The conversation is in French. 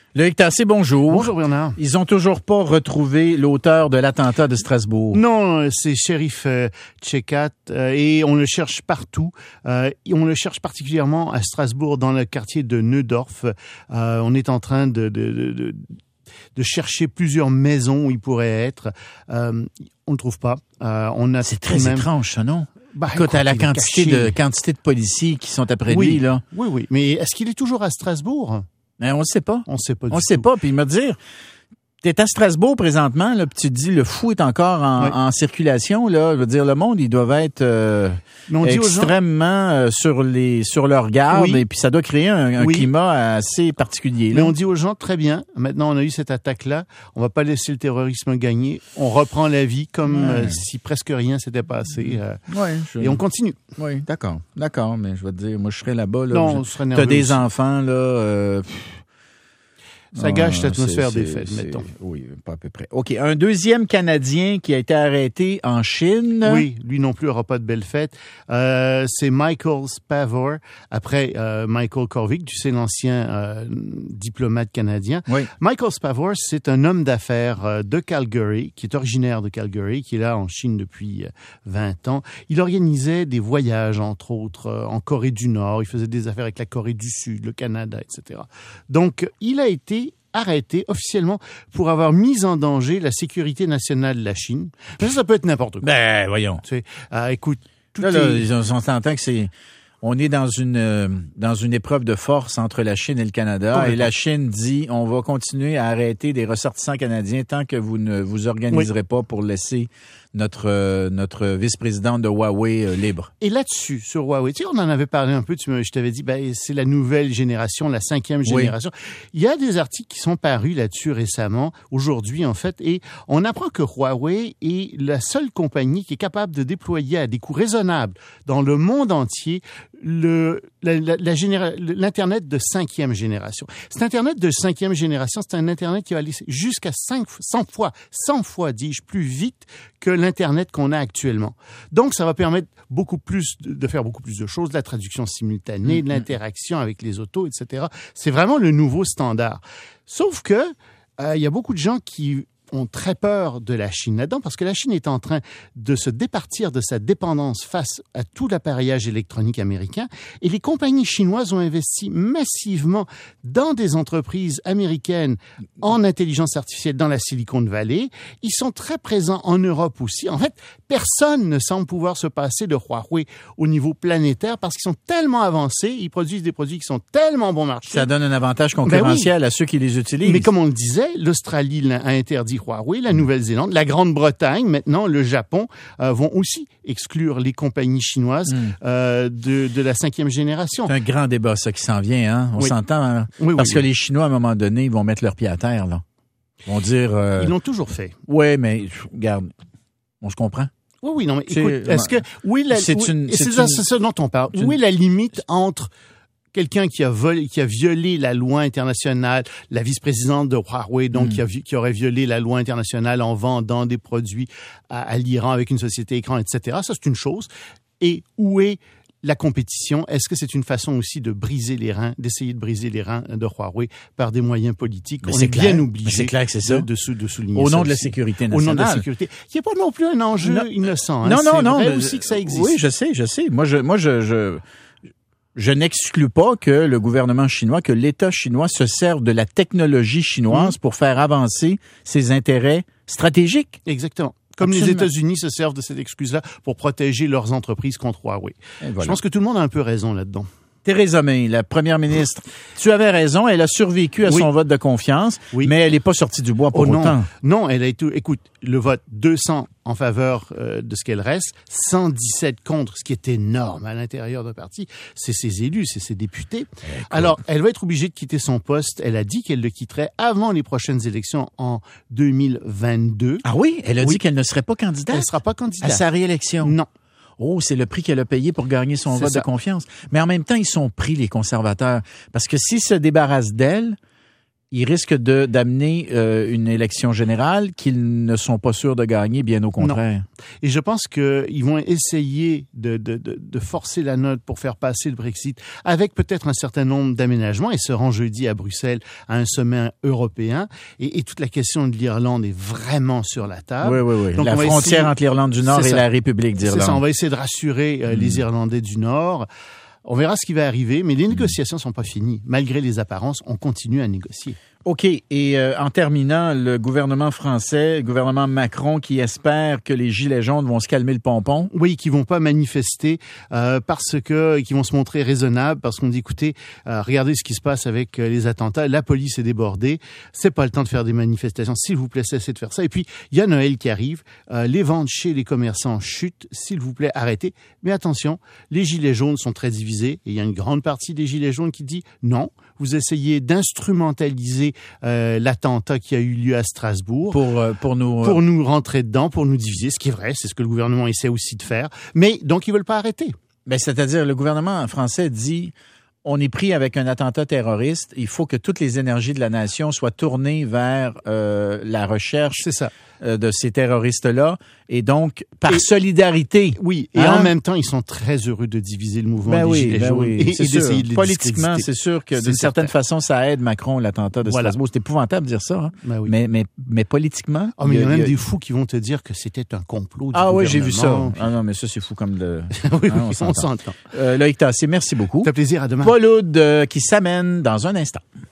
Loïc Tassé, bonjour. Bonjour Bernard. Ils ont toujours pas retrouvé l'auteur de l'attentat de Strasbourg. Non, c'est shérif Tchekat et on le cherche partout. On le cherche particulièrement à Strasbourg, dans le quartier de Neudorf. On est en train de chercher plusieurs maisons où il pourrait être. On le trouve pas. C'est très étrange, ça, non? Écoute, à la quantité de policiers qui sont après lui, là. Oui. Mais est-ce qu'il est toujours à Strasbourg? Mais on ne sait pas. On sait pas. Puis il m'a dit, t'es à Strasbourg présentement, là, puis tu te dis le fou est encore en circulation, là. Je veux dire, le monde, ils doivent être extrêmement sur leur garde, et puis ça doit créer un climat assez particulier. Là. Mais on dit aux gens, très bien, maintenant on a eu cette attaque-là, on va pas laisser le terrorisme gagner, on reprend la vie comme si presque rien s'était passé. Et on continue. Oui, d'accord, mais je vais te dire, moi je serais là-bas, là. Non, on serait nerveux. T'as des enfants, là. Ça gâche l'atmosphère des fêtes, mettons. Oui, pas à peu près. OK, un deuxième Canadien qui a été arrêté en Chine. Oui, lui non plus n'aura pas de belle fête. C'est Michael Spavor, après Michael Korvic, tu sais, l'ancien diplomate canadien. Oui. Michael Spavor, c'est un homme d'affaires de Calgary, qui est originaire de Calgary, qui est là en Chine depuis 20 ans. Il organisait des voyages, entre autres, en Corée du Nord. Il faisait des affaires avec la Corée du Sud, le Canada, etc. Donc, il a été arrêté officiellement pour avoir mis en danger la sécurité nationale de la Chine. Mais ça peut être n'importe quoi. Ben, voyons. Tu sais, écoute, tout là, on s'entend que on est dans une épreuve de force entre la Chine et le Canada, et la Chine dit on va continuer à arrêter des ressortissants canadiens tant que vous ne vous organiserez pas pour laisser notre vice-présidente de Huawei libre. Et là-dessus, sur Huawei, tu sais, on en avait parlé un peu, je t'avais dit, c'est la nouvelle génération, la 5e génération. Il y a des articles qui sont parus là-dessus récemment, aujourd'hui en fait, et on apprend que Huawei est la seule compagnie qui est capable de déployer à des coûts raisonnables dans le monde entier l'Internet de 5e génération. Cet Internet de 5e génération, c'est un Internet qui va aller jusqu'à 100 fois, dis-je, plus vite que l'Internet qu'on a actuellement. Donc, ça va permettre de faire beaucoup plus de choses, de la traduction simultanée, de l'interaction avec les autos, etc. C'est vraiment le nouveau standard. Sauf que, il y a beaucoup de gens qui ont très peur de la Chine là-dedans, parce que la Chine est en train de se départir de sa dépendance face à tout l'appareillage électronique américain, et les compagnies chinoises ont investi massivement dans des entreprises américaines en intelligence artificielle dans la Silicon Valley. Ils sont très présents en Europe aussi. En fait, personne ne semble pouvoir se passer de Huawei au niveau planétaire, parce qu'ils sont tellement avancés, ils produisent des produits qui sont tellement bon marché. Ça donne un avantage concurrentiel à ceux qui les utilisent. Mais comme on le disait, l'Australie a interdit Huawei, la Nouvelle-Zélande, la Grande-Bretagne, maintenant le Japon, vont aussi exclure les compagnies chinoises de la 5e génération. C'est un grand débat, ça, qui s'en vient, hein? On s'entend, hein? Parce que les Chinois, à un moment donné, ils vont mettre leurs pieds à terre, là. Ils vont dire... Ils l'ont toujours fait. Oui, mais, regarde, on se comprend. Oui, non, mais écoute, est-ce que... c'est ça dont on parle. Où est la limite entre quelqu'un qui a violé la loi internationale, la vice-présidente de Huawei, donc qui aurait violé la loi internationale en vendant des produits à l'Iran avec une société écran, etc. Ça, c'est une chose. Et où est la compétition? Est-ce que c'est une façon aussi d'essayer de briser les reins de Huawei par des moyens politiques? On est bien obligé. C'est clair que c'est ça. De souligner au nom ça de la aussi. sécurité nationale. Au nom de la sécurité. Il n'y a pas non plus un enjeu innocent. Hein. Non. C'est vrai aussi que ça existe. Oui, je sais. Moi, je n'exclus pas que le gouvernement chinois, que l'État chinois se serve de la technologie chinoise pour faire avancer ses intérêts stratégiques. Exactement. Comme les États-Unis se servent de cette excuse-là pour protéger leurs entreprises contre Huawei. Voilà. Je pense que tout le monde a un peu raison là-dedans. Theresa May, la première ministre, tu avais raison, elle a survécu à son vote de confiance, mais elle n'est pas sortie du bois pour autant. Non, elle a été, écoute, le vote 200 en faveur de ce qu'elle reste, 117 contre, ce qui est énorme à l'intérieur d'un parti. C'est ses élus, c'est ses députés. Alors, elle va être obligée de quitter son poste. Elle a dit qu'elle le quitterait avant les prochaines élections en 2022. Ah oui? Elle a dit qu'elle ne serait pas candidate? Elle ne sera pas candidate. À sa réélection? Non. Oh, c'est le prix qu'elle a payé pour gagner son vote de confiance. Mais en même temps, ils sont pris, les conservateurs. Parce que s'ils se débarrassent d'elle, ils risquent d'amener une élection générale qu'ils ne sont pas sûrs de gagner, bien au contraire. Non. Et je pense qu'ils vont essayer de forcer la note pour faire passer le Brexit avec peut-être un certain nombre d'aménagements. Ils se rendent jeudi à Bruxelles à un sommet européen et toute la question de l'Irlande est vraiment sur la table. Oui. Donc, la frontière entre l'Irlande du Nord et la République d'Irlande. C'est ça, on va essayer de rassurer les Irlandais du Nord. On verra ce qui va arriver, mais les négociations sont pas finies. Malgré les apparences, on continue à négocier. OK. Et en terminant, le gouvernement français, le gouvernement Macron, qui espère que les Gilets jaunes vont se calmer le pompon. Oui, qui vont pas manifester qui vont se montrer raisonnables parce qu'on dit, écoutez, regardez ce qui se passe avec les attentats. La police est débordée. C'est pas le temps de faire des manifestations. S'il vous plaît, cessez de faire ça. Et puis, il y a Noël qui arrive. Les ventes chez les commerçants chutent. S'il vous plaît, arrêtez. Mais attention, les Gilets jaunes sont très divisés. Et il y a une grande partie des Gilets jaunes qui dit non. Vous essayez d'instrumentaliser l'attentat qui a eu lieu à Strasbourg pour nous rentrer dedans, pour nous diviser, ce qui est vrai, c'est ce que le gouvernement essaie aussi de faire. Mais donc ils veulent pas arrêter. Ben c'est-à-dire le gouvernement français dit on est pris avec un attentat terroriste, il faut que toutes les énergies de la nation soient tournées vers la recherche de ces terroristes-là. Et donc, par solidarité. Oui, et en même temps, ils sont très heureux de diviser le mouvement des Gilets jaunes et d'essayer de les politiquement, c'est sûr que d'une certaine façon, ça aide Macron, l'attentat de Strasbourg. C'est épouvantable de dire ça. Hein? Ben oui. Mais politiquement... mais il y a même des fous qui vont te dire que c'était un complot du gouvernement. Oui, j'ai vu ça. Ah non, mais ça, c'est fou comme de... oui, on s'entend. Loïc Tassé, merci beaucoup. Ça fait plaisir, à demain. Paul Oud qui s'amène dans un instant.